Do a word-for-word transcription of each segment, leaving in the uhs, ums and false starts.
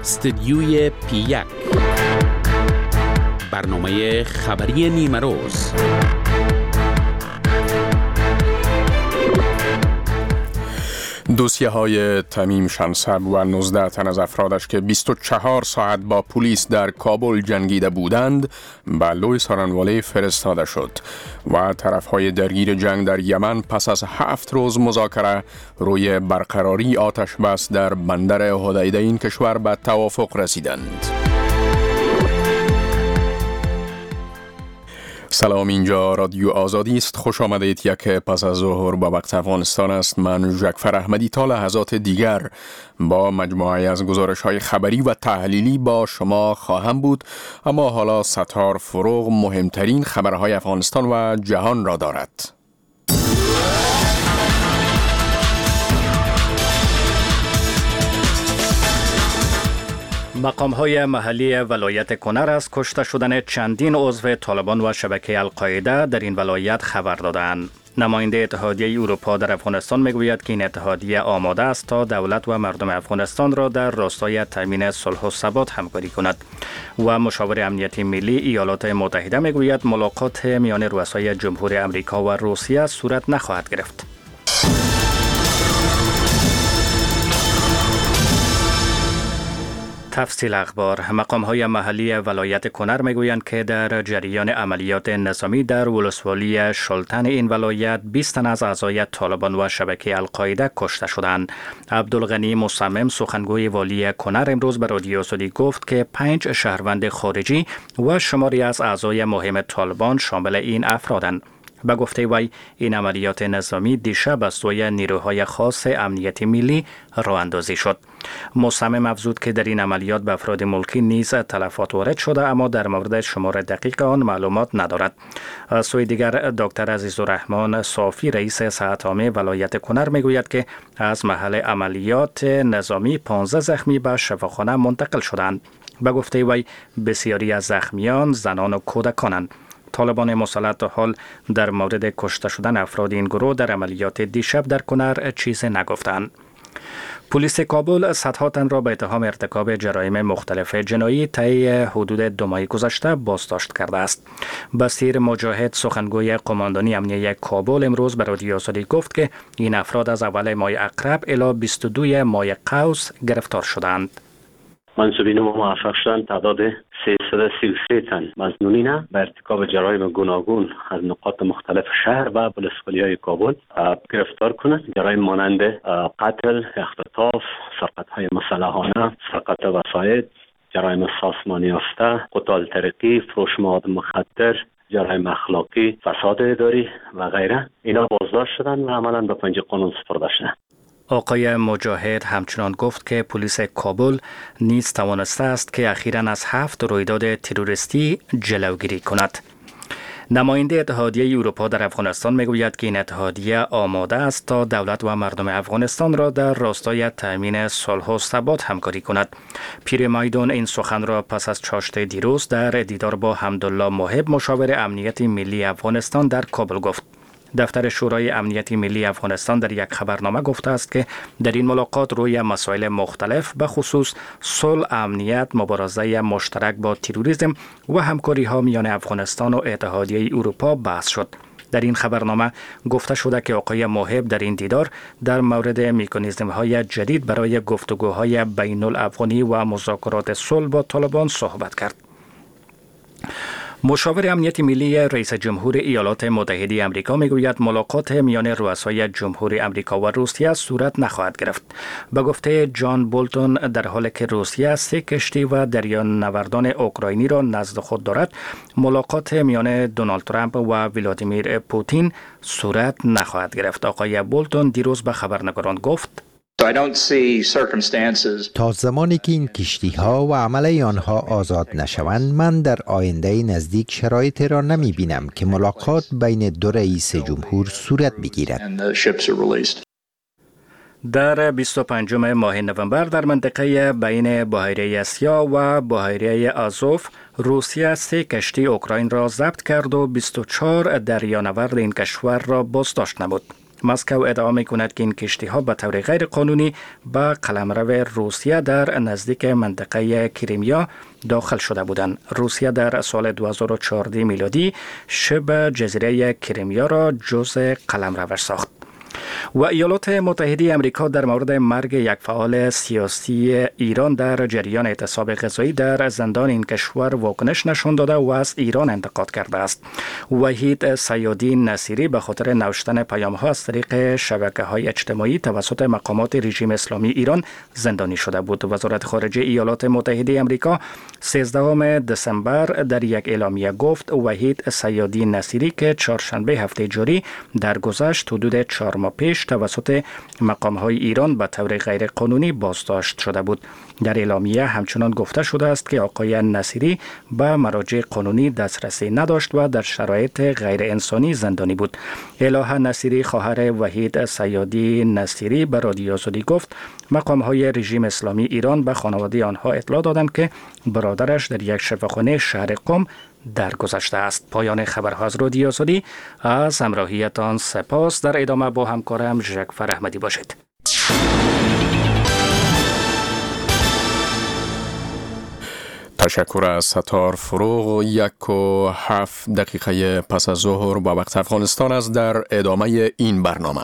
استدیوی پی یک، برنامه خبری نیمه روز. دوسیه های تمیم شنصب و نوزده تن از افرادش که بیست و چهار ساعت با پلیس در کابل جنگیده بودند به لوی سارنوالی فرستاده شد و طرفهای درگیر جنگ در یمن پس از هفت روز مذاکره روی برقراری آتش بس در بندر حدیده این کشور به توافق رسیدند. سلام، اینجا رادیو آزادی است. خوش آمدید. یک پس از ظهر با وقت افغانستان است. من جعفر احمدی تا لحظات دیگر با مجموعه از گزارش‌های خبری و تحلیلی با شما خواهم بود، اما حالا ستار فروغ مهمترین خبرهای افغانستان و جهان را دارد. مقام‌های محلی ولایت کنر از کشته شدن چندین عضو طالبان و شبکه القاعده در این ولایت خبر دادند. نماینده اتحادیه اروپا در افغانستان میگوید که این اتحادیه آماده است تا دولت و مردم افغانستان را در راستای تامین صلح و ثبات همکاری کند. و مشاور امنیتی ملی ایالات متحده میگوید ملاقات میان رؤسای جمهور امریکا و روسیه صورت نخواهد گرفت. تفصیل اخبار. مقام‌های محلی ولایت کنر میگویند که در جریان عملیات نظامی در ولسوالی شلتن این ولایت بیست تن از اعضای طالبان و شبکه القاعده کشته شدند. عبدالغنی مصمم سخنگوی والی کنر امروز به رادیو آزادی گفت که پنج شهروند خارجی و شماری از اعضای مهم طالبان شامل این افرادند. به گفته وی این عملیات نظامی دیشب از سوی نیروهای خاص امنیتی ملی راه اندازی شد. مصمم افزود که در این عملیات به افراد ملکی نیز تلفات وارد شده، اما در مورد شمار دقیق آن معلومات ندارد. از سوی دیگر دکتر عزیزالرحمن صافی رئیس صحت عامه ولایت کنر میگوید که از محل عملیات نظامی پانزده زخمی به شفاخانه منتقل شدند. به گفته وی بسیاری از زخمیان زنان و کودکانند. طالبان مسلح تا حال در مورد کشته شدن افراد این گروه در عملیات دیشب در کنر چیزی نگفتند. پلیس کابل صدها تن را به اتهام ارتکاب جرایم مختلف جنایی طی حدود دو ماه گذشته بازداشت کرده است. بصیر مجاهد سخنگوی قماندانی امنیه کابل امروز به رادیو آزادی گفت که این افراد از اول ماه اقرب الی بیست و دو ماه قوس گرفتار شدند. منصوبین ما موفق شدند تعداد سیصد و سی و سه تن مظنونین به ارتکاب جرایم گوناگون از نقاط مختلف شهر و ولسوالی‌های کابل گرفتار کنند. جرایم مانند قتل، اختطاف، سرقت‌های مسلحانه، سرقت وسایل، جرایم سازمانی یافته، قتال طریقی، فروش مواد مخدر، جرایم اخلاقی، فساد اداری و غیره، اینا بازداشت شدند و عملاً به پنجه قانون سپرده شدند. آقای مجاهد همچنان گفت که پلیس کابل نیز توانسته است که اخیراً از هفت رویداد تروریستی جلوگیری کند. نماینده اتحادیه اروپا در افغانستان میگوید که این اتحادیه آماده است تا دولت و مردم افغانستان را در راستای تامین صلح و ثبات همکاری کند. پیر مایدون این سخن را پس از چاشت دیروز در دیدار با حمدالله محب مشاور امنیتی ملی افغانستان در کابل گفت. دفتر شورای امنیتی ملی افغانستان در یک خبرنامه گفته است که در این ملاقات روی مسائل مختلف به خصوص صلح، امنیت، مبارزه مشترک با تروریسم و همکاری ها میان افغانستان و اتحادیه اروپا بحث شد. در این خبرنامه گفته شده که آقای محب در این دیدار در مورد مکانیزم های جدید برای گفتگوهای بین الافغانی و مذاکرات صلح با طالبان صحبت کرد. مشاور امنیتی ملی رئیس جمهور ایالات متحده آمریکا میگوید ملاقات میان رؤسای جمهور امریکا و روسیه صورت نخواهد گرفت. به گفته جان بولتون در حالی که روسیه سه کشتی و دریانوردان اوکراینی را نزد خود دارد، ملاقات میان دونالد ترامپ و ولادیمیر پوتین صورت نخواهد گرفت. آقای بولتون دیروز به خبرنگاران گفت: تا زمانی که این کشتی ها و عمله آنها آزاد نشوند، من در آینده نزدیک شرایطی را نمی بینم که ملاقات بین دو رئیس جمهور صورت بگیرد. در بیست و پنجم ماه نوامبر در منطقه بین بحیره اسیا و بحیره آزوف روسیه سه کشتی اوکراین را ضبط کرد و بیست و چهار دریانورد این کشور را بازداشت نمود. مسکو ادعا می‌کند که این کشتی‌ها به طور غیر قانونی به قلمرو روسیه در نزدیک منطقه کریمیا داخل شده بودند. روسیه در سال دو هزار و چهارده میلادی شبه جزیره کریمیا را جزء قلمروش ساخت. و ایالات متحده آمریکا در مورد مرگ یک فعال سیاسی ایران در جریان اعتصاب غذایی در زندان این کشور واکنش نشان داده و از ایران انتقاد کرده است. وحید صیادی نصیری به خاطر نوشتن پیام‌ها از طریق شبکه‌های اجتماعی توسط مقامات رژیم اسلامی ایران زندانی شده بود. وزارت خارجه ایالات متحده آمریکا سیزدهم دسامبر در یک اعلامیه گفت وحید صیادی نصیری که چهارشنبه هفته جاری درگذشت حدود چهار ماه پیش توسط مقام‌های ایران به طور غیر قانونی بازداشت شده بود. در اعلامیه همچنان گفته شده است که آقای نصیری به مراجع قانونی دسترسی نداشت و در شرایط غیر انسانی زندانی بود. الهه نصیری خواهر وحید صیادی نصیری به رادیو آزادی گفت مقام‌های رژیم اسلامی ایران به خانواده آنها اطلاع دادند که برادرش در یک شفاخانه شهر قم درگذشته است. پایان خبرها از رادیو آزادی. از همراهیتان سپاس. در ادامه با همکارم ژکفر احمدی باشید. تشکر از ستار فروغ. یک و هفت دقیقه پس از ظهر با وقت افغانستان است. در ادامه این برنامه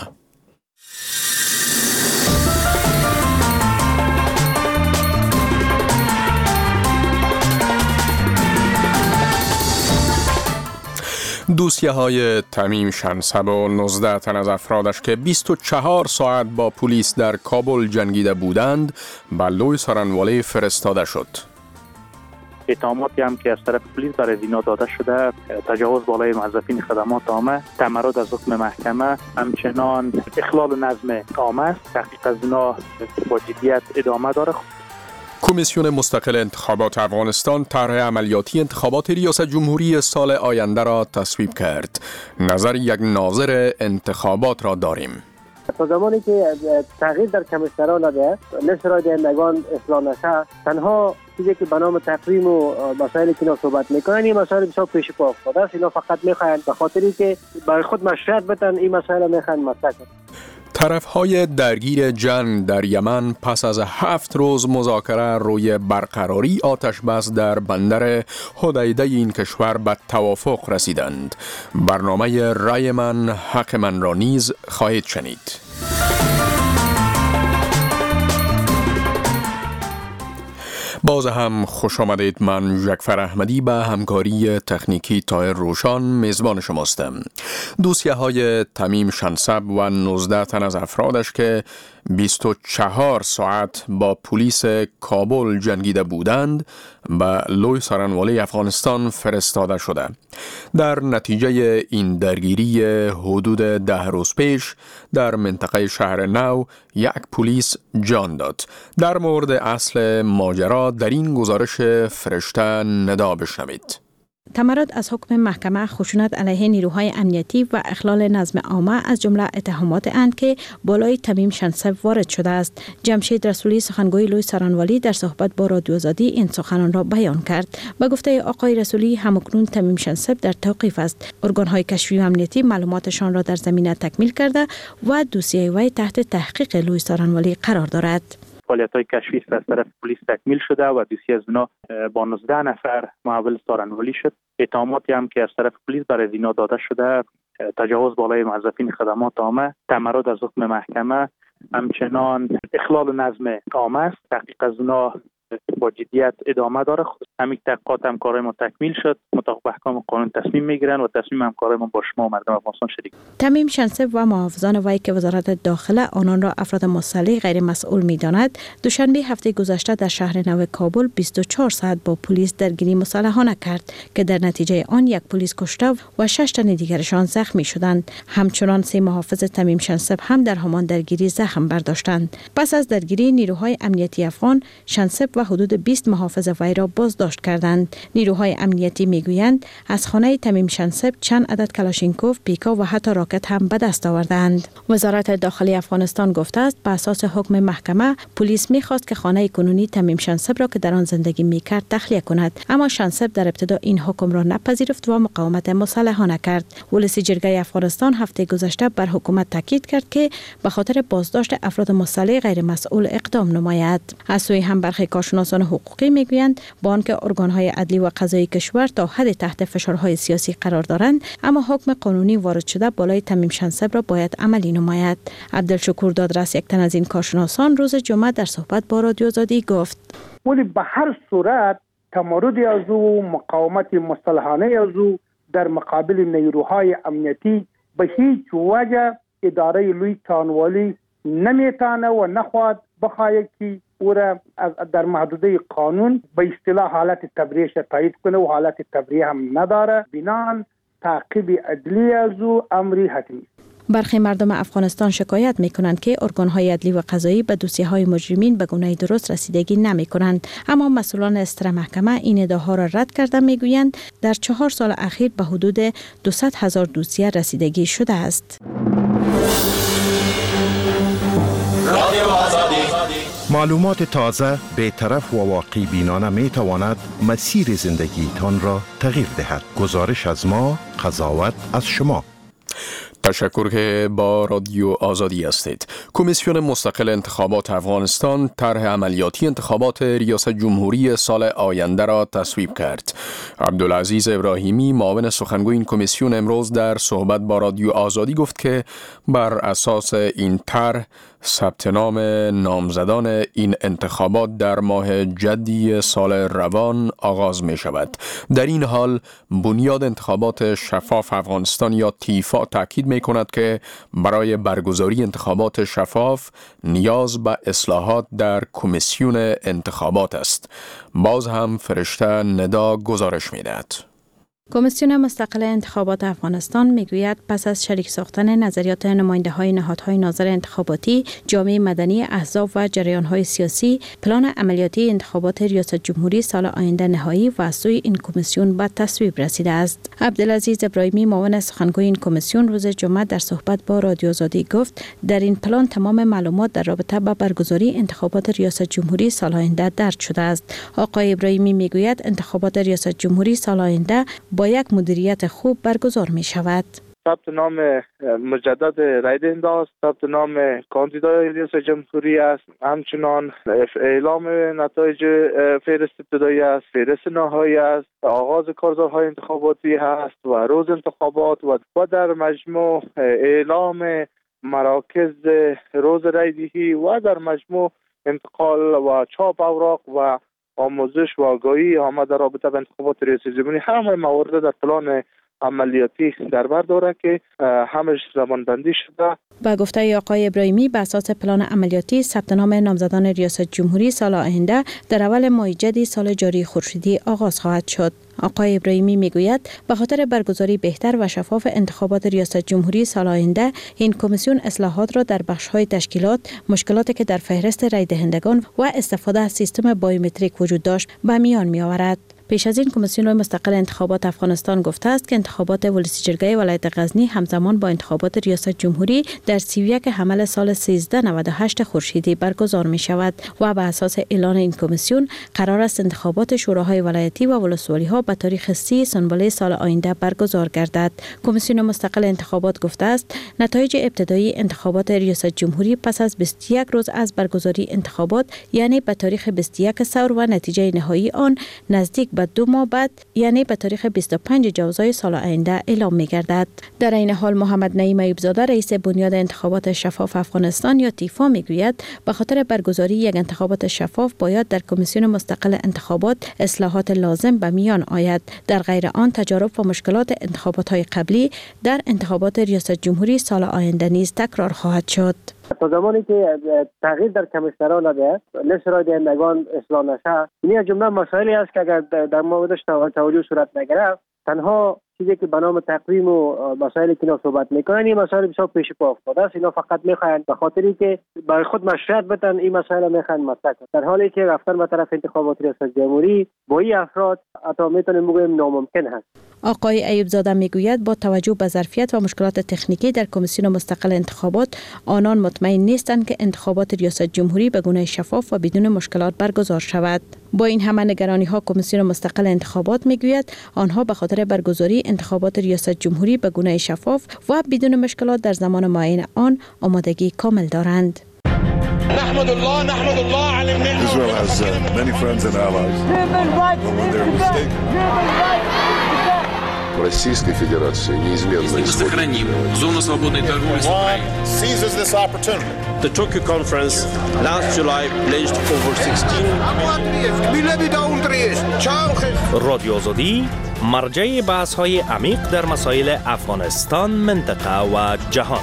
دوسیه های تمیم شنصب و نوزده تن از افرادش که بیست و چهار ساعت با پلیس در کابل جنگیده بودند به لوی سارنوالی فرستاده شد. اتهاماتی هم که از طرف پلیس برای اینا داده شده تجاوز بالای موظفین خدمات عامه، تمرد از حکم محکمه، همچنان اخلال نظم عامه است. تحقیق از اینا با جدیت ادامه داره. کمیسیون مستقل انتخابات افغانستان طرح عملیاتی انتخابات ریاست جمهوری سال آینده را تصویب کرد. نظر یک ناظر انتخابات را داریم. تا زمانی که تغییر در کمیسیون‌ها نده، لیست رای دهندگان اصلاح نشه، تنها چیزی که به نام تقویم و مسائلی که اینا صحبت میکنن این مسائل بسیار پیش پا افتاده است. اینا فقط میخواهند به خاطری که برای خود مشروعیت بدن این مسائل میخواهند مطرح کنند. طرف‌های درگیر جنگ در یمن پس از هفت روز مذاکره روی برقراری آتش بس در بندر حدیده این کشور به توافق رسیدند. برنامه رای من حق من را نیز خواهید شنید. باز هم خوش آمدید. من ژکفر احمدی به همکاری تکنیکی طاهر روشان میزبان شماستم. دوسیه های تمیم شنصب و نوزده تن از افرادش که بیست و چهار ساعت با پلیس کابل جنگیده بودند به لوی سارنوالی افغانستان فرستاده شده. در نتیجه این درگیری حدود ده روز پیش در منطقه شهر نو یک پلیس جان داد. در مورد اصل ماجرا در این گزارش فرشته ندا بشنوید. تمرد از حکم محکمه خشونت علیه نیروهای امنیتی و اخلال نظم عامه از جمله اتهامات اند که بالای تمیم شنصب وارد شده است. جمشید رسولی سخنگوی لوی سارنوالی در صحبت با رادیو آزادی این سخنان را بیان کرد. به گفته آقای رسولی همکنون تمیم شنصب در توقیف است. ارگان‌های کشفی و امنیتی معلوماتشان را در زمینه تکمیل کرده و دوسیه وی تحت تحقیق لوی سارنوالی قرار دارد. فعالیت‌های کشفی از طرف پلیس تکمیل شده و دوسیه از اینا با نوزده نفر محول سارنوالی شد. اتهاماتی هم که از طرف پلیس برای اینا داده شده تجاوز بالای موظفین خدمات عامه، تمرد از حکم محکمه، همچنان اخلال نظم عامه است. تحقیق از اینا با جدیت ادامه داره. همین تحقیقات همکارای ما تکمیل شد. مطابق با احکام قانون تصمیم میگیرن و تصمیم همکارای ما با شما مردم افغانستان شریک. تمیم شنصب و محافظان وی که وزارت داخله آنان را افراد مسلح غیر مسئول می‌داند، دوشنبه هفته گذشته در شهر نو کابل بیست و چهار ساعت با پلیس درگیری مسلحانه کرد که در نتیجه آن یک پلیس کشته و شش تن دیگرشان زخمی شدند. همچنان سه محافظ تمیم شنصب هم در همان درگیری زخم برداشتند. پس از درگیری نیروهای امنیتی افغان، شنصب و حدود حدود بیست محافظ وی را بازداشت کردند. نیروهای امنیتی میگویند از خانه تمیم شنسب چند عدد کلاشینکوف، پیکا و حتی راکت هم به دست آوردند. وزارت داخلی افغانستان گفته است به اساس حکم محکمه پلیس میخواست که خانه کنونی تمیم شنسب را که در آن زندگی میکرد تخلیه کند، اما شنسب در ابتدا این حکم را نپذیرفت و مقاومت مسلحانه کرد. ولسی جرگه افغانستان هفته گذشته بر حکومت تاکید کرد که به خاطر بازداشت افراد مسلح غیر مسئول اقدام نماید. از سوی هم برخی کارشناسان حقوقی میگویند با آنکه ارگان‌های عدلی و قضایی کشور تا حد تحت فشارهای سیاسی قرار دارند، اما حکم قانونی وارد شده بالای تمیم شنسب را باید عملی نماید. عبدالشکور دادرس، یک تن از این کارشناسان، روز جمعه در صحبت با رادیو آزادی گفت: ولی به هر صورت تمرد از او، مقاومت مسلحانه از او در مقابل نیروهای امنیتی به هیچ وجه اداره لوی تانوالی نمیتانه و نخواهد بخواهد که او را در محدوده قانون به اصطلاح حالت تبریه تایید کنه و حالت تبریه هم نداره. بنان تعقیب عدلی از او امری حتمی. برخی مردم افغانستان شکایت می کنند که ارگان‌های عدلی و قضایی به دوسیه‌های مجرمین به گونه درست رسیدگی نمی کنند، اما مسئولان استر محکمه این ادعاها را رد کرده می گویند در چهار سال اخیر به حدود دویست هزار دوسیه رسیدگی شده است. معلومات تازه، بی‌طرف و واقعی بینانه می تواند مسیر زندگی تان را تغییر دهد. گزارش از ما، قضاوت از شما. تشکر که با رادیو آزادی هستید. کمیسیون مستقل انتخابات افغانستان طرح عملیاتی انتخابات ریاست جمهوری سال آینده را تصویب کرد. عبدالعزیز ابراهیمی، معاون سخنگوی این کمیسیون، امروز در صحبت با رادیو آزادی گفت که بر اساس این طرح ثبت نام نامزدان این انتخابات در ماه جدی سال روان آغاز می شود. در این حال بنیاد انتخابات شفاف افغانستان یا تیفا تاکید می کند که برای برگزاری انتخابات شفاف نیاز به اصلاحات در کمیسیون انتخابات است. باز هم فرشته ندا گزارش می دهد. کمیسیون مستقل انتخابات افغانستان میگوید پس از شریک ساختن نظریات نماینده‌های نهادهای ناظر انتخاباتی، جامعه مدنی، احزاب و جریان‌های سیاسی، پلان عملیاتی انتخابات ریاست جمهوری سال آینده نهایی و از سوی این کمیسیون به تصویب رسیده است. عبدالعزیز ابراهیمی، معاون سخنگوی این کمیسیون، روز جمعه در صحبت با رادیو آزادی گفت در این پلان تمام معلومات در رابطه با برگزاری انتخابات ریاست جمهوری سال آینده درج شده است. آقای ابراهیمی میگوید انتخابات ریاست جمهوری سال آینده با یک مدیریت خوب برگزار می شود. ثبت نام مجدد رای دهنده است، ثبت نام کاندیدای ریاست جمهوری است، همچنان اعلام نتایج فهرست ابتدایی است، فهرست نهایی است، آغاز کارزارهای انتخاباتی است و روز انتخابات و در مجموع اعلام مراکز روز رای دهی و در مجموع انتقال و چاپ اوراق و آموزش و آگاهی آمد در رابطه با انتخابات ریاست جمهوری. همه موارد در پلان عملیاتی در بر داره که همش زمانبندی شده. با گفته آقای ابراهیمی به اساس پلان عملیاتی ثبت نام نامزدان ریاست جمهوری سال آینده در اول ماه جدی سال جاری خورشیدی آغاز خواهد شد. آقای ابراهیمی میگوید به خاطر برگزاری بهتر و شفاف انتخابات ریاست جمهوری سال آینده این کمیسیون اصلاحات را در بخش‌های تشکیلات، مشکلاتی که در فهرست رای دهندگان و استفاده از سیستم بایومتریک وجود داشت به میان می‌آورد. پیش از این کمیسیون مستقل انتخابات افغانستان گفته است که انتخابات ولسی جرگه ولایت غزنی همزمان با انتخابات ریاست جمهوری در سی و یک حمل سال سیزده نود و هشت خورشیدی برگزار می شود و بر اساس اعلان این کمیسیون قرار است انتخابات شوراهای ولایتی و ولسوالی ها به تاریخ سی سنبله سال آینده برگزار گردد. کمیسیون مستقل انتخابات گفته است نتایج ابتدایی انتخابات ریاست جمهوری پس از بیست و یک روز از برگزاری انتخابات، یعنی به تاریخ بیست و یک سور و نتیجه نهایی آن نزدیک به دو ماه بعد، یعنی به تاریخ بیست و پنج جوزای سال آینده اعلام می گردد. در این حال محمد نعیم ایوبزاده، رئیس بنیاد انتخابات شفاف افغانستان یا تیفا میگوید به خاطر برگزاری یک انتخابات شفاف باید در کمیسیون مستقل انتخابات اصلاحات لازم به میان آید. در غیر آن تجارب و مشکلات انتخابات های قبلی در انتخابات ریاست جمهوری سال آینده نیز تکرار خواهد شد. تا زمانی که تغییر در کمیسیون نده، لیست رای دهندگان اصلاح نشه، این از جمله مسائلی است که اگر در موردش توجه صورت نگرفت، تنها چیزی که به نام تقویم و مسائلی که اینا صحبت میکنن این مسائل بسیار پیش پا افتاده است. اینا فقط میخواین به خاطری که برای خود مشروعیت بدن این مسائل میخواین مطرح کنن، در حالی که رفتن به طرف انتخابات ریاست جمهوری با این افراد حتی میتونیم بگوییم ناممکن هست. آقای ایوب زاده میگوید با توجه به ظرفیت و مشکلات تکنیکی در کمیسیون مستقل انتخابات آنان مطمئن نیستند که انتخابات ریاست جمهوری به گونه شفاف و بدون مشکلات برگزار شود. با این همه نگرانی ها کمیسیون مستقل انتخابات میگوید آنها به خاطر برگزاری انتخابات ریاست جمهوری به گونه شفاف و بدون مشکلات در زمان معین آن آمادگی کامل دارند. نحمد الله نحمد الله على النعمة. Israel has uh, many friends and allies. When they're mistaken. В Российской Федерации неизменно Если мы сохраним зону свободной торговли с Украиной. Seizes this opportunity. The Tokyo conference last July pledged over sixteen. رادیو آزادی مرجع بحث‌های عمیق در مسائل افغانستان، منطقه و جهان.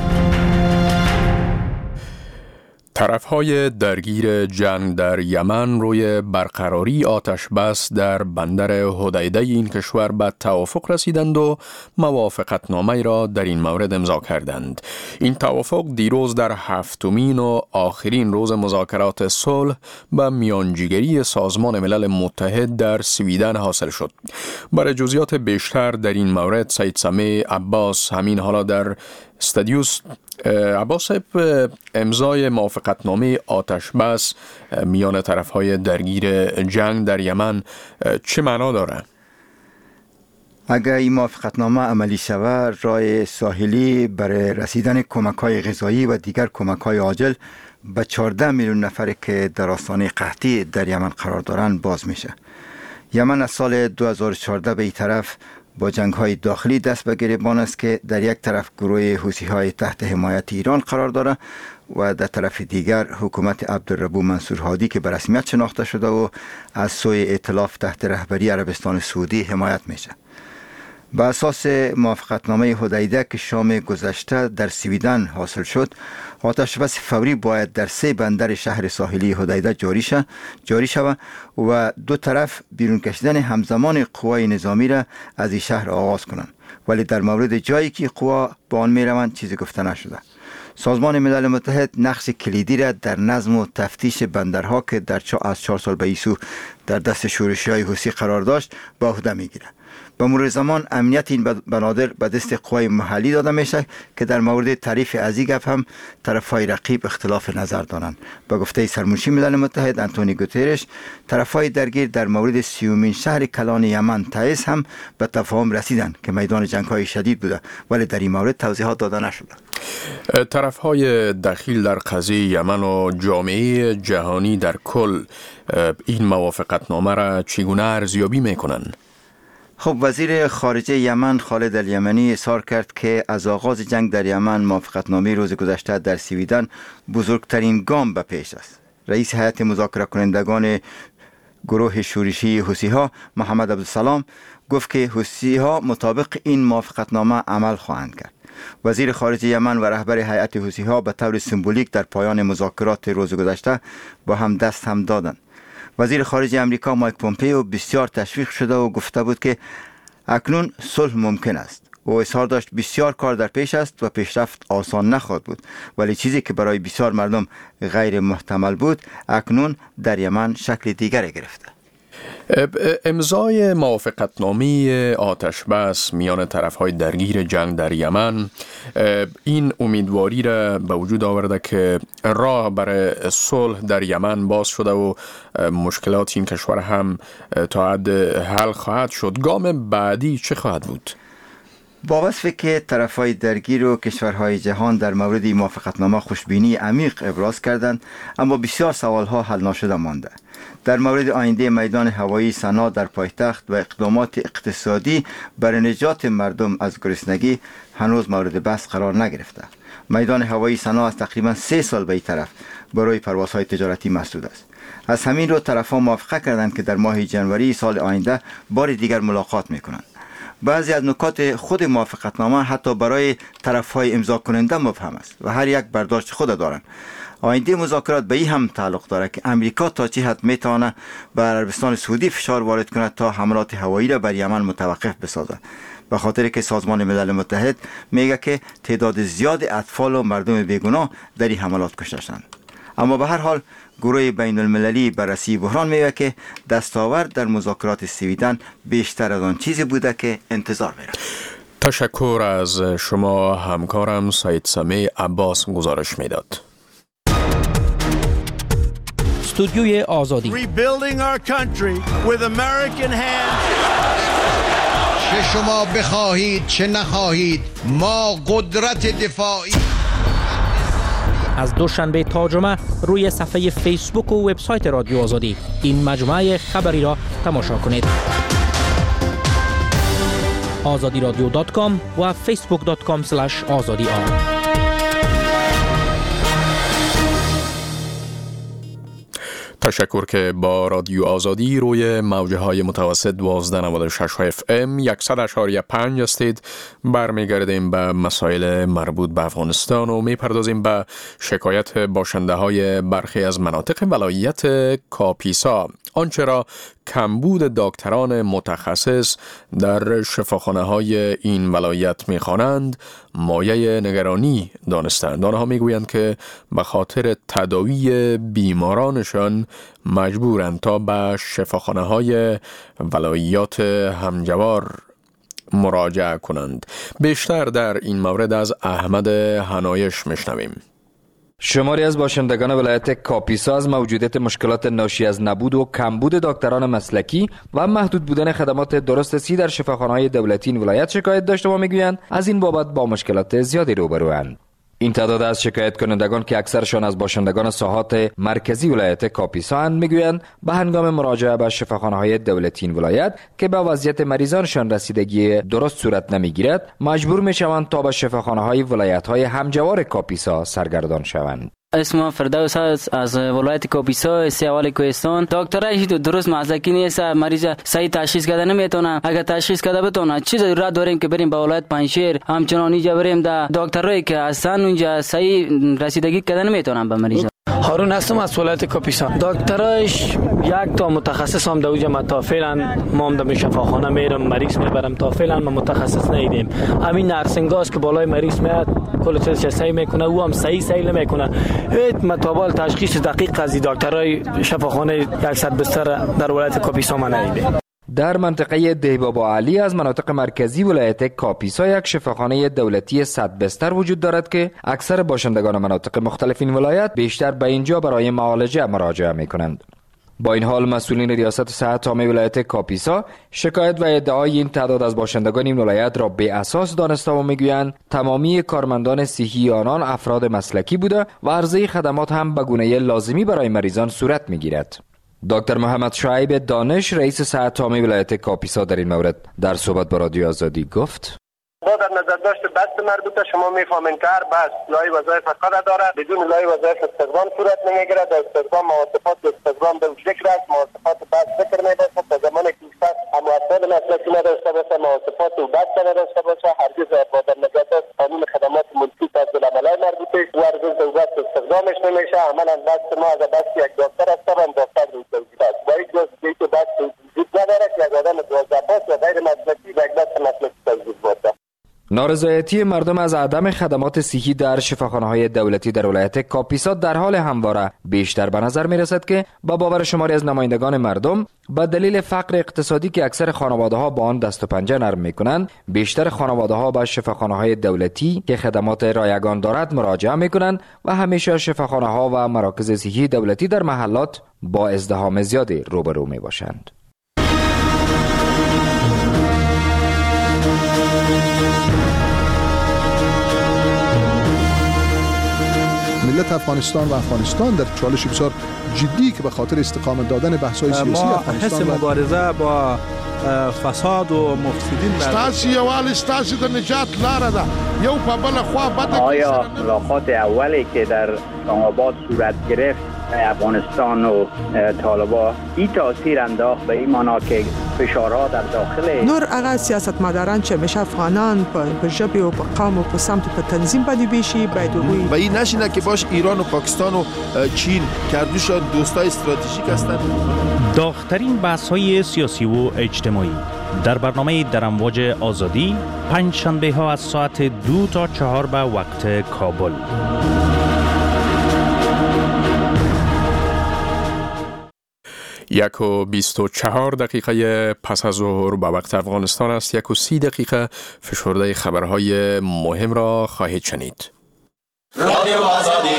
طرف‌های درگیر جنگ در یمن روی برقراری آتش بس در بندر حدیده این کشور به توافق رسیدند و موافقتنامه را در این مورد امضا کردند. این توافق دیروز در هفتمین و آخرین روز مذاکرات صلح به میانجیگری سازمان ملل متحد در سویدن حاصل شد. برای جزئیات بیشتر در این مورد سید سمیع عباس همین حالا در استادیوس. عباس، امضای موافقتنامه آتش بس میان طرف‌های درگیر جنگ در یمن چه معنا داره؟ اگر این موافقتنامه عملی شود، راه ساحلی برای رسیدن کمک‌های غذایی و دیگر کمک‌های عاجل به چهارده میلیون نفر که در آستانه قحطی در یمن قرار دارند باز میشه. یمن از سال دو هزار و چهارده به این طرف با جنگ‌های داخلی دست به گریبان است که در یک طرف گروه حوثی‌های تحت حمایت ایران قرار دارد و در طرف دیگر حکومت عبدالربو منصور هادی که به رسمیت شناخته شده و از سوی ائتلاف تحت رهبری عربستان سعودی حمایت میشه. به اساس موافقتنامه حدیده که شام گذشته در سویدن حاصل شد، آتش بس فوری باید در سه بندر شهر ساحلی حدیده جاری شود جاری شود و دو طرف بیرون کشیدن همزمان قوای نظامی را از این شهر آغاز کنند، ولی در مورد جایی که قوا به آن میروند چیزی گفته نشده. سازمان ملل متحد نقش کلیدی را در نظم و تفتیش بندرها که در از چهار سال به این سو در دست شورشی‌های حوثی قرار داشت به عهده میگیرد. به مرور زمان امنیت این بنادر به دست قوای محلی داده میشه که در مورد تعریف از این گپ هم طرفهای رقیب اختلاف نظر دارند. به گفته سرمنشی ملل متحد آنتونی گوترش، طرفهای درگیر در مورد سیومین شهر کلان یمن تعز هم به تفاهم رسیدند که میدان جنگ‌های شدید بوده، ولی در این مورد توضیحات داده نشده. طرفهای دخیل در قضیه یمن و جامعه جهانی در کل این موافقتنامه را چگونه ارزیابی میکنند؟ خب، وزیر خارجه یمن خالد الیمنی اظهار کرد که از آغاز جنگ در یمن موافقتنامه روز گذشته در سویدن بزرگترین گام به پیش است. رئیس هیئت مذاکره کنندگان گروه شورشی حوثی‌ها محمد عبدالسلام گفت که حوثی‌ها مطابق این موافقتنامه عمل خواهند کرد. وزیر خارجه یمن و رهبر هیئت حوثی‌ها به طور سمبولیک در پایان مذاکرات روز گذشته با هم دست هم دادند. وزیر خارجه امریکا مایک پومپئو بسیار تشویق شده و گفته بود که اکنون صلح ممکن است. او اظهار داشت بسیار کار در پیش است و پیشرفت آسان نخواهد بود، ولی چیزی که برای بسیار مردم غیر محتمل بود اکنون در یمن شکل دیگری گرفته. امضای موافقتنامه آتش بس میان طرفهای درگیر جنگ در یمن این امیدواری را به وجود آورده که راه برای صلح در یمن باز شده و مشکلات این کشور هم تا حد حل خواهد شد. گام بعدی چه خواهد بود؟ با وصفی که طرفهای درگیر و کشورهای جهان در مورد این موافقتنامه خوشبینی عمیق ابراز کردند، اما بسیار سوالها حل نشده مانده. در مورد آینده میدان هوایی سنا در پایتخت و اقدامات اقتصادی برای نجات مردم از گرسنگی هنوز مورد بحث قرار نگرفته. میدان هوایی سنا از تقریبا سه سال به این طرف برای پروازهای تجارتی مسدود است. از همین رو طرفها موافقه کردند که در ماه ژانویه سال آینده بار دیگر ملاقات میکنند. بعضی از نکات خود موافقتنامه حتی برای طرفهای امضا کننده مبهم است و هر یک برداشت خود دارند. آینده مذاکرات به این هم تعلق دارد که امریکا تا چه حد میتواند بر عربستان سعودی فشار وارد کند تا حملات هوایی را بر یمن متوقف بسازد. به خاطر که سازمان ملل متحد میگه که تعداد زیاد اطفال و مردم بیگناه در این حملات کشته شدند. اما به هر حال گروه بین المللی بررسی بحران میگه که دستاورد در مذاکرات سویدن بیشتر از آن چیزی بوده که انتظار میره. تشکر از شما همکارم سعید سمی عباس گزارش میداد. استودیوی آزادی. Rebuilding our country with American hands. چه شما بخواهید چه نخواهید ما قدرت دفاعی. از دوشنبه تا جمعه روی صفحه فیسبوک و وبسایت رادیو آزادی این مجموعه خبری را تماشا کنید. آزادی رادیو دات کام و فیسبوک دات کام اسلش آزادی آر. تشکر که با رادیو آزادی روی موجه های متوسط دوازده نود و شش اف ام صد اشاری پنج هستید. برمیگردیم به مسائل مربوط به افغانستان و میپردازیم به شکایت باشنده های برخی از مناطق ولایت کاپیسا، آنچه را کمبود دکتران متخصص در شفاخانه های این ولایت میخوانند مایه نگرانی دانستند. آنها میگویند که به خاطر تداوی بیمارانشان مجبورند تا به شفاخانه های ولایات همجوار مراجعه کنند. بیشتر در این مورد از احمد هنایش میشنویم. شماری از باشندگان ولایت کاپیسا از موجودیت مشکلات ناشی از نبود و کمبود دکتران مسلکی و محدود بودن خدمات درسترسی در شفاخانه‌های دولتی این ولایت شکایت داشته و میگویند از این بابت با مشکلات زیادی روبروند. این تعداد از شکایت کنندگان که اکثرشان از باشندگان ساحات مرکزی ولایت کاپیسا اند میگویند به هنگام مراجعه به شفاخانه‌های دولتی این ولایت که به وضعیت مریضانشان رسیدگی درست صورت نمیگیرد مجبور میشوند تا به شفاخانه‌های ولایت‌های همجوار کاپیسا سرگردان شوند. اسم فردوس است از ولایت کاپیسا سیاوال کوهستان. دکترش درست مسلکی نیست، مریض صحیح تشخیص کرده نمیتونه. اگر تشخیص کرده بتونه چیز را داریم که بریم به ولایت پنجشیر، همچنان اینجا بریم در دکترایی که اصلا اونجا صحیح رسیدگی کرده نمیتونن به مریض. هارون هستم از ولایت کاپیسا. دکترش یک تا متخصص هم دوجا ما تا فعلا ما هم در شفاخانه میرم مریض میبرم، تا فعلا ما متخصص ندیدیم. همین نرسنگاست که بالای مریض میاد کل چیزش صحیح میکنه، او هم صحیح صحیح نمیکنه. هیچ متابل تشخیص دقیق از دکترای شفاخانه صد بستر در ولایت کاپیسا ما ندیدیم. در منطقه دیبابا علی از مناطق مرکزی ولایت کاپیسا یک شفاخانه دولتی صد بستر وجود دارد که اکثر باشندگان مناطق مختلف این ولایت بیشتر به اینجا برای معالجه مراجعه می کنند. با این حال مسئولین ریاست صحت عامه ولایت کاپیسا شکایت و ادعای این تعداد از باشندگان این ولایت را بی اساس دانسته و میگویند تمامی کارمندان صحی آنان افراد مسلکی بوده و عرضه خدمات هم به گونه لازمی برای مریضان صورت میگیرد. دکتر محمد شعیب دانش رئیس صحت عامه ولایت کاپیسا در این مورد در صحبت با رادیو آزادی گفت: با در نظر داشت بست مربوطه شما میفهمین که هر بست لای وظایف خود داره، بدون لای وظایف استخدام صورت نمیگیره. در استخدام مواصفات استخدام به ذکر است، مواصفات بست ذکر نمیشه. تا زمانی که بست اما افراد مسلکی نداشته باشه، مواصفات و بست نداشته باشه، هرگز با در نظر داشت قانون خدمات ملکی پس به عملای مربوطه و ارزش به بست استخدامش نمیشه. عملا بست ما از بست یک دکتر است، هم دکتر رو توجیه است. با این جز که بست وجود نداره که یک آدم دوازده پاس و غیر مسلکی به یک بست مسلکی توجیه باشه. نارضایتی مردم از عدم خدمات صحی در شفاخانه‌های دولتی در ولایت کاپیسا در حال همواره بیشتر به نظر می‌رسد که با باور شماری از نمایندگان مردم به دلیل فقر اقتصادی که اکثر خانواده‌ها با آن دست و پنجه نرم می‌کنند، بیشتر خانواده‌ها به شفاخانه‌های دولتی که خدمات رایگان دارد مراجعه می‌کنند و همیشه شفاخانه‌ها و مراکز صحی دولتی در محلات با ازدحام زیادی روبرو می‌باشند. ملت افغانستان و افغانستان در چالش بسیار جدی که به خاطر استقامت دادن بحث‌های سیاسی افغانستان حس مبارزه با فساد و مفسدین ستاسي یوال ستاسي د نجات لاره ده یو په بل خوا بده. آیا ملاقات اولی که در اسلام آباد صورت گرفت افغانستان و طالبان این تاثیر انداخت به این معنا که فشارها در داخل نور هغه سیاستمداران چې همیشه افغانان په ژبه او په قوم او په سمت په تنظیم باندې بیشي باید وي و این نشینه که باش ایران و پاکستان و چین کردوشان دوستای استراتژیک هستند. داغ‌ترین بحث‌های سیاسی و اجتماعی در برنامه در امواج آزادی پنج شنبه ها از ساعت دو تا چهار به وقت کابل. یک و بیست و چهار دقیقه پس از ظهر به وقت افغانستان است. یک و سی دقیقه فشرده خبرهای مهم را خواهید شنید. رادیو آزادی.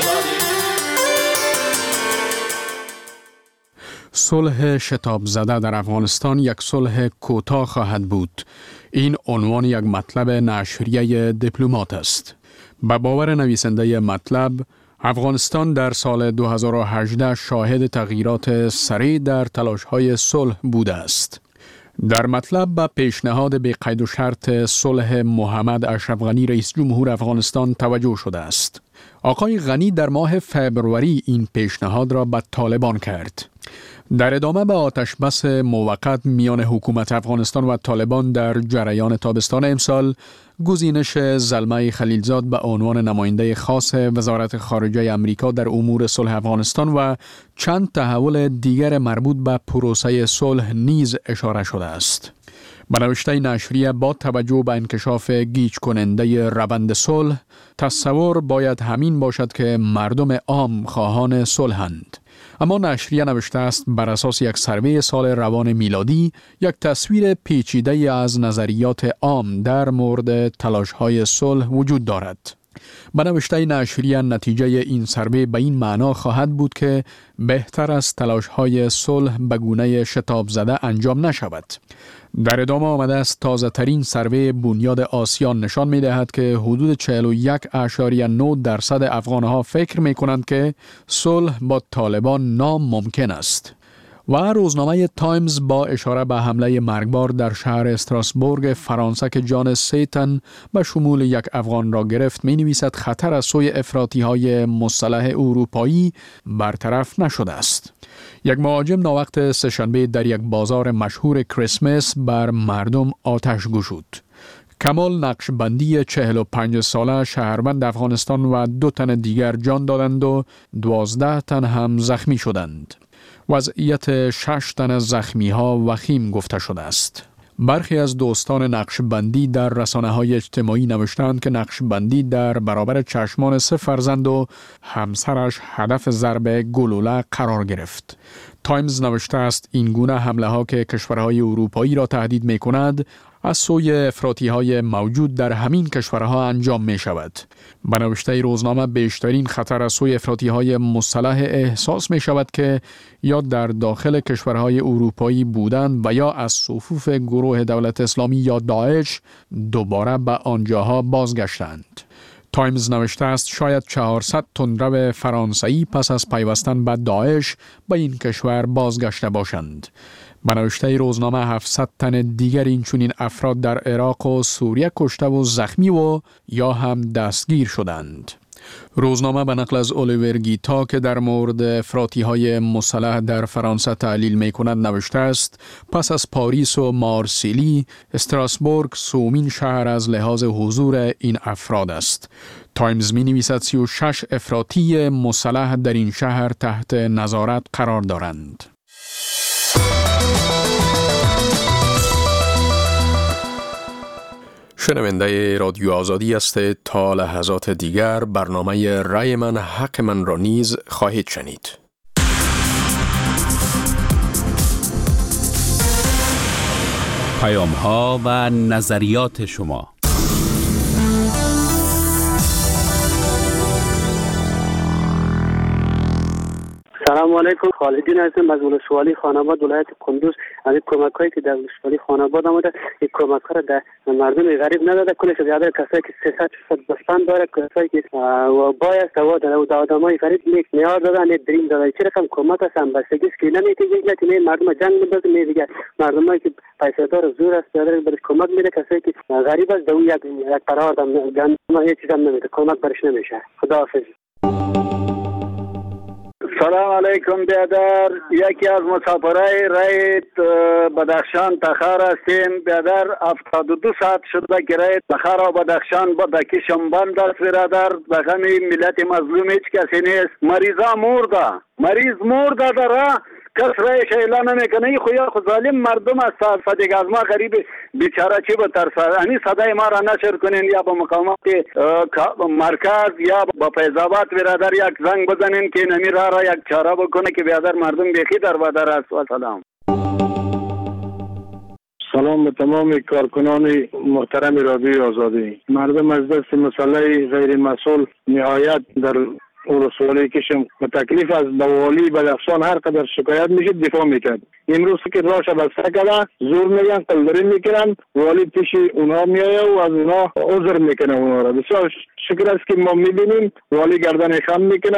صلح شتاب زده در افغانستان یک صلح کوتاه خواهد بود. این عنوان یک مطلب نشریه دیپلمات است. به باور نویسنده مطلب، افغانستان در سال دو هزار و هجده شاهد تغییرات سریع در تلاش‌های صلح بوده است. در مطلب به پیشنهاد بی قید و شرط صلح محمد اشرف غنی رئیس جمهور افغانستان توجه شده است. آقای غنی در ماه فبروری این پیشنهاد را به طالبان کرد. در ادامه به آتش بس موقت میان حکومت افغانستان و طالبان در جریان تابستان امسال، گزینش زلمه خلیلزاد به عنوان نماینده خاص وزارت خارجه امریکا در امور صلح افغانستان و چند تحول دیگر مربوط به پروسه صلح نیز اشاره شده است. به نوشته نشریه با توجه به انکشاف گیج کننده روند صلح، تصور باید همین باشد که مردم عام خواهان صلحند. اما نشریه نوشته است بر اساس یک سروی سال روان میلادی، یک تصویر پیچیده از نظریات عام در مورد تلاش‌های صلح وجود دارد. به نوشته نشریه نتیجه این سروی به این معنا خواهد بود که بهتر است تلاش‌های صلح به گونه شتاب زده انجام نشود. در ادامه آمده است تازه ترین سروی بنیاد آسیان نشان می دهد که حدود چهل و یک اشاریه نه درصد افغانها فکر می کنند که صلح با طالبان ناممکن است. و روزنامه تایمز با اشاره به حمله مرگبار در شهر استراسبورگ فرانسه که جان سه تن به شمول یک افغان را گرفت می نویسد خطر از سوی افراطی های مسلح اروپایی برطرف نشده است. یک مهاجم ناوقت سه‌شنبه در یک بازار مشهور کریسمس بر مردم آتش گشود. کمال نقشبندی چهل و پنج ساله شهروند افغانستان و دو تن دیگر جان دادند و دوازده تن هم زخمی شدند. وضعیت شش تن از زخمی ها وخیم گفته شده است. برخی از دوستان نقشبندی در رسانه‌های اجتماعی نوشتند که نقشبندی در برابر چشمان سه فرزند و همسرش هدف ضرب گلوله قرار گرفت. تایمز نوشته است این گونه حمله ها که کشورهای اروپایی را تهدید می کند از سوی افراطی های موجود در همین کشورها انجام می شود. به نوشته روزنامه بیشترین خطر از سوی افراطی های مسلح احساس می شود که یا در داخل کشورهای اروپایی بودند و یا از صفوف گروه دولت اسلامی یا داعش دوباره به آنجاها بازگشتند. تایمز نوشته است شاید چهارصد تندرو فرانسوی پس از پیوستن به داعش به این کشور بازگشته باشند. به نوشته روزنامه هفتصد تن دیگر این چنین افراد در عراق و سوریه کشته و زخمی و یا هم دستگیر شدند. روزنامه به نقل از الیور گیتا که در مورد افراطی های مسلح در فرانسه تعلیل می کند نوشته است پس از پاریس و مارسیلی، استراسبورگ سومین شهر از لحاظ حضور این افراد است. تایمز می نویسد سی و شش افراطی مسلح در این شهر تحت نظارت قرار دارند. شنونده رادیو آزادی است. تا لحظات دیگر برنامه رای من حق من را نیز خواهید شنید. پیام ها و نظریات شما. سلام علیکم، خالدین هستم از ولسوالی خاناباد ولایت کندوز. از کمک هایی که در ولسوالی خاناباد آمده این کمک ها را در مردم غریب نداده، کلش زیاده کسایی که سیصد فیصد بستان داره، کسایی که باید سوا داره و آدمای غریب نیک نیار دادن، نه دریم دادن. چه رقم کمک است هم بستگی است که نمیتونه که مردم جنگ میندازه، نه دیگه مردمایی که پیسه دار زور است داره برش کمک میده، کسایی که غریب است دو یک یک قرار دادن گندم هیچ چیز هم نمیده، کمک برش نمیشه. خداحافظ. سلام علیکم بیادر، یکی از مسافرای رای بدخشان تخار هستیم. بیادر هفتاد و دو ساعت شده که رای تخار و بدخشان با دکشم بند است برادر. بخمی ملت مظلوم هیچ کسی نیست. مریضا مرده، مریض مرده داره کس رایش اعلان نمیکنه. این خویا خود ظالم مردم است. صدیق از ما غریب بیچاره چی بترسه. یعنی صدای ما را نشر کنین یا با مقامات مرکز یا با فیضآباد برادر یک زنگ بزنین که نمی را را یک چاره بکنه که برادر مردم بیخی در بدر است. و سلام. سلام به تمام کارکنان محترم رادیوی آزادی. مردم از دست مسئله غیر مسئول نهایت در ولسوالی کشم و تکلیف از والی بدخشان هر قدر شکایت میشه دفاع میکرد. امروز که راش بسته کرده زور میگن قلدری میکنن، والی پیش اونها میایه و از اونها عذر میکنه اونها را. بسیار شکر است که ما میبینیم والی گردن خم میکنه.